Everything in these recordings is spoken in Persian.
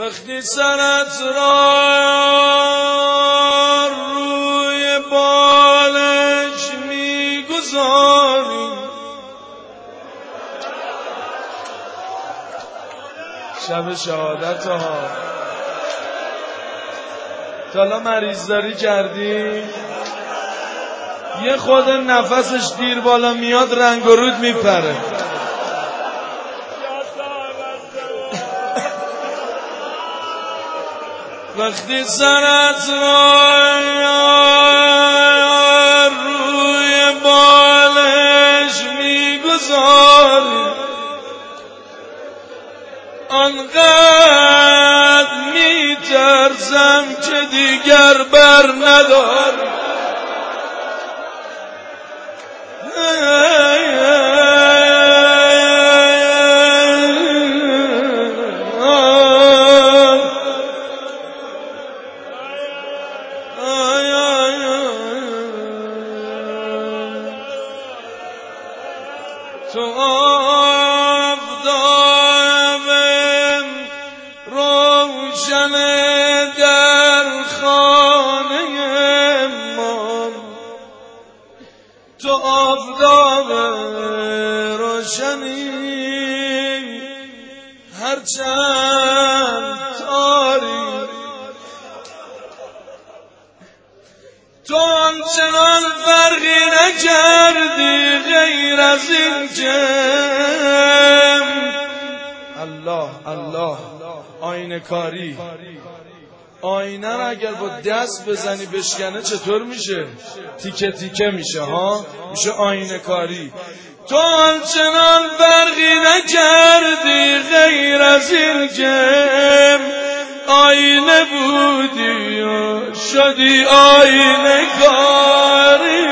وقتی سرت را روی بالش میگذاری، شب شهادت ها تا حالا مریضداری کردی؟ یه خود نفسش دیر بالا میاد رنگ و رود میپره. وقتی سرت را روی بالش میگذاری، آنقدر میترسم که دیگر بر نداری. تو آفتاب روشن در خانه ما، تو آفتاب روشنی هرچند تاریک، تو آنچنان فرقی نکردی غیر از این که الله آینه کاری. آینه را اگر با دست بزنی بشکنه چطور میشه؟ تیکه تیکه میشه ها، میشه آینه کاری. تو آنچنان فرقی نکردی غیر از این که آینه بودی و شدی آینه کاری.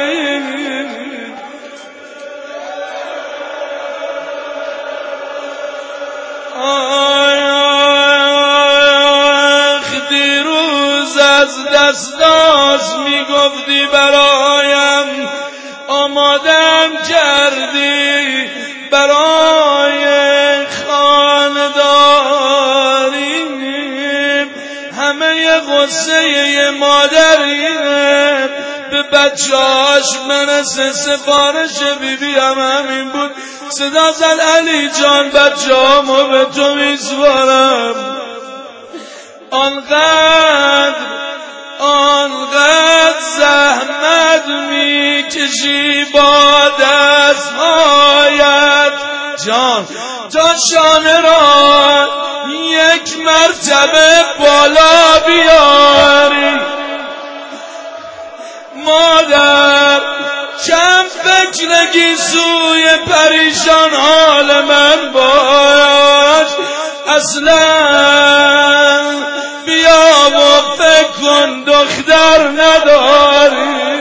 دیروز از دستاز میگفتی برایم، آمادم کردی برای خانداری. همه غصه مادرینه به بچه‌هاش منسه، سفارش بیبی هم همین بود. صدا زد علی جان بچه‌هامو به تو میسپارم. آنقدر زحمت میکشی با دستهایت جان تا شانه را یک مرتبه بالا بیاری. مادر چند فکرگی سوی پریشان حال من باش، اصلا بیا و فکر کن دختر نداری.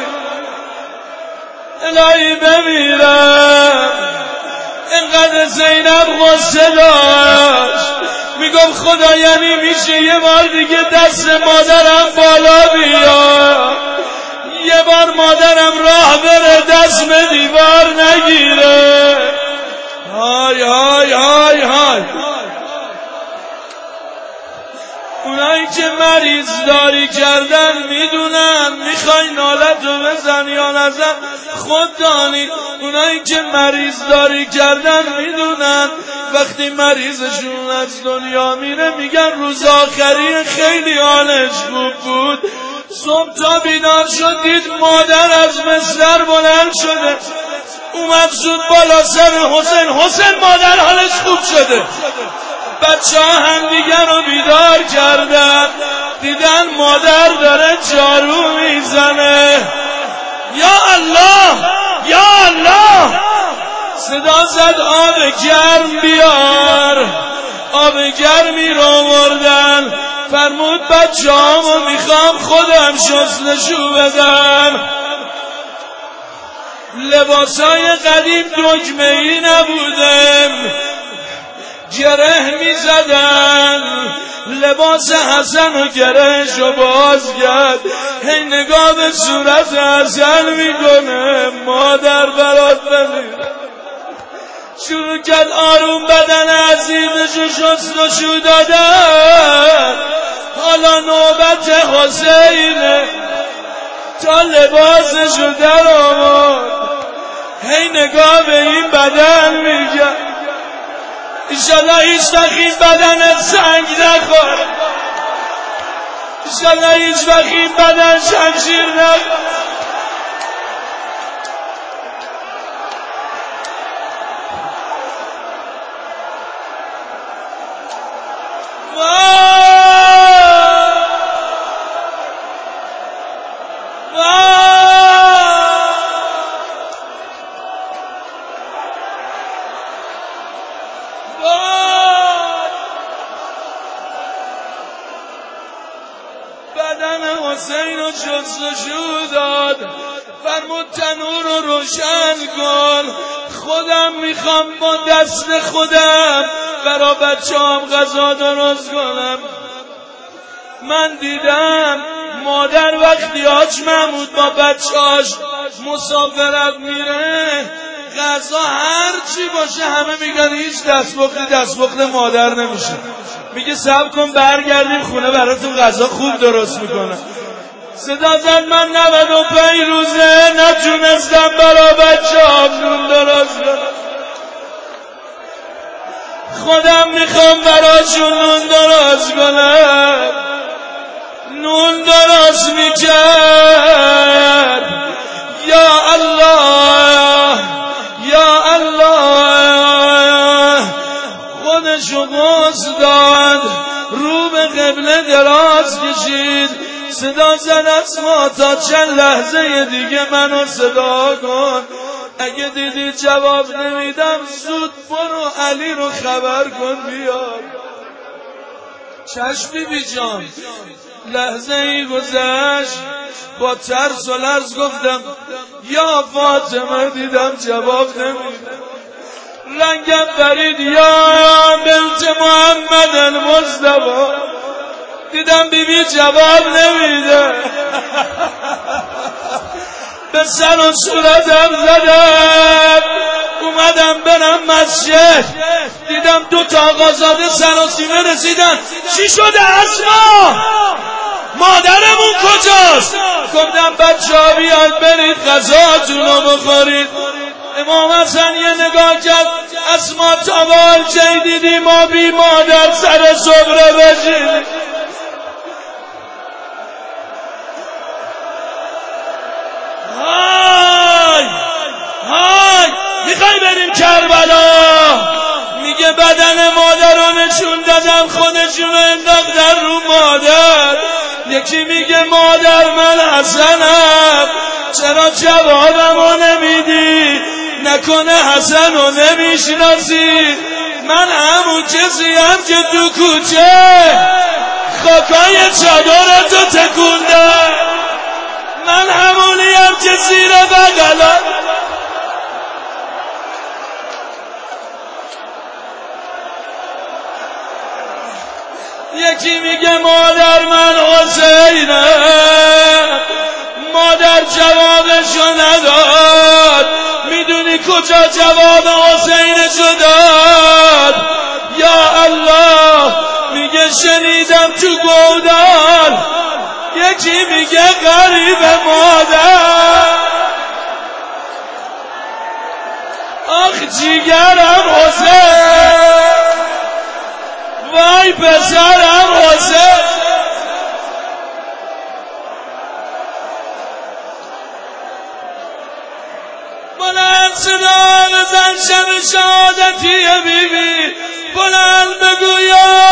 الهی بمیرم. اینقدر زینب غصه داشت، میگم خدا یعنی میشه یه بار دیگه دست مادرم بالا بیا، یه بار مادرم راه بره دست به دیوار نگیره. های های های های. اونایی که مریض داری کردن میدونن، میخوای نالتو بزن یا نزن خود دانی. اونایی که مریض داری کردن میدونن وقتی مریضشون از دنیا میره میگن روز آخری خیلی حالش خوب بود. صبح تا بیدار شد دید مادر از بستر بلند شده، اومد زود بالا سر حسین مادر حالش خوب شده. بچه ها هم دیگر رو بیدار کردن، دیدن مادر داره جارو میزنه. یا الله یا الله. صدا زد آب گرم بیار. آب گرمی رو آوردن، فرمود بچه هامو میخوام خودم شستشو بدم. لباسای قدیم دکمه‌ای نبودم، گره می زدن. لباس حسن و گرهشو باز کرد، هی نگاه به صورت حسن میکنه، مادر برات بمیره. شروع کرد آروم بدن عزیزشو شست و شو دادن. حالا نوبت حسینه تا لباسشو در آورد. هی نگاه به این بدن میگه ایشالله هیچ وقت این بدن سنگ نخوره، ایشالله هیچ وقت این بدن شمشیر نخوره. بدن حسین رو جستجو داد، فرمود تنور رو روشن کن، خودم میخوام با دست خودم برا بچه‌ام غذا درست کنم. من دیدم مادر وقتی حاج محمود با بچه‌اش مسافرت میره غذا هر چی باشه همه میگن هیچ دستپخت مادر نمیشه. میگه صبر کن برگردیم خونه براتون غذا خوب درست میکنه. صدا زد من 95 روزه نتونستم برا بچه‌ام نون درست کنم، خودم میخوام براشون نون درست کنم. نون درست میکرد، یا الله یا الله، خودشو غسل داد، رو به قبله دراز کشید، صدا زد اسما تا چند لحظه دیگه منو صدا کن، اگه دیدی جواب نمیدم زود برو علی رو خبر کن بیار. چشم بی جان. لحظه ای گذشت، با ترس و لرز گفتم یا فاطمه، دیدم جواب نمیده، رنگم برید یا بنت محمد المصطفی، دیدم بیبی جواب نمیده. به سر و صورتم زدم، اومدم برم مسجد، دیدم 2 تا آقازاده سراسیمه رسیدن. چی شده اسما؟ مادرمون کجاست؟ گفتم بچه‌ها بیاید برید غذاتون رو بخورید. امام حسن یه نگاه کرد، اسما تابال چه دیدی ما بی مادر سر صبره بشیم؟ های میخوای بریم کربلا؟ میگه بدن مادر رو نشون دادم، خودشون رو انداختن رو مادر. یکی میگه مادر من حسنم، چرا جوابم رو نمیدی؟ نکنه حسن رو نمیشناسی؟ من همون کسیم که تو کوچه خاکای چادرتو تکوندم، من همونیم که زیر بغلم. یکی میگه مادر من حسینم، مادر جوابشو نداد. میدونی کجا جواب حسینشو داد؟ یا الله، میگه شنیدم تو گودال. یکی میگه غریب مادر، آخ جیگرم حسین، وای پسرم حسین. بلند صدا بزن، شب شهادتی بیبی، بلند بگو یا